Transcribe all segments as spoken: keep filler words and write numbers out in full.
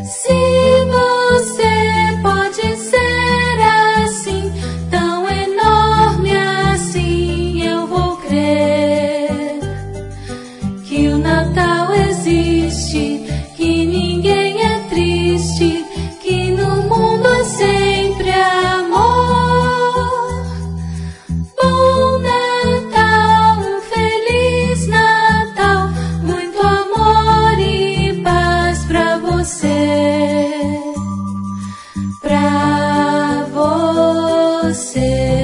Se você pode ser assim, tão enorme assim, eu vou crer que o Natal existe, que ninguém é triste, que no mundo há sempre amor. Bom Natal, um feliz Natal, muito amor e paz pra você, pra você.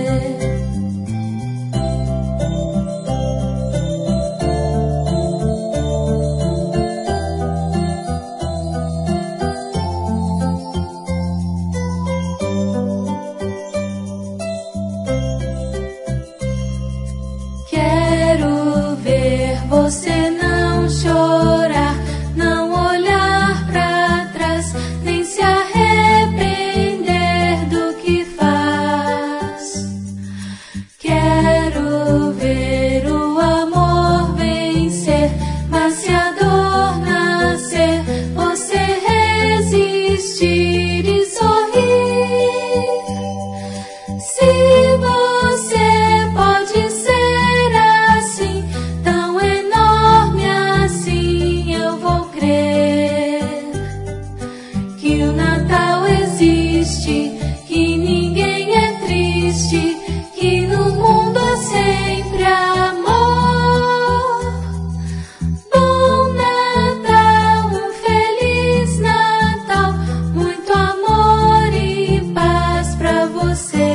Quero ver você não chorar, não olhar pra trás, nem se arrepender do que faz. Quero ver o amor vencer, mas se a dor nascer, você resistir e sorrir. Se você pode ser assim, tão enorme assim, eu vou crer que o Natal existe, que ninguém é triste, que no mundo há sempre amor. Bom Natal, um feliz Natal, muito amor e paz pra você.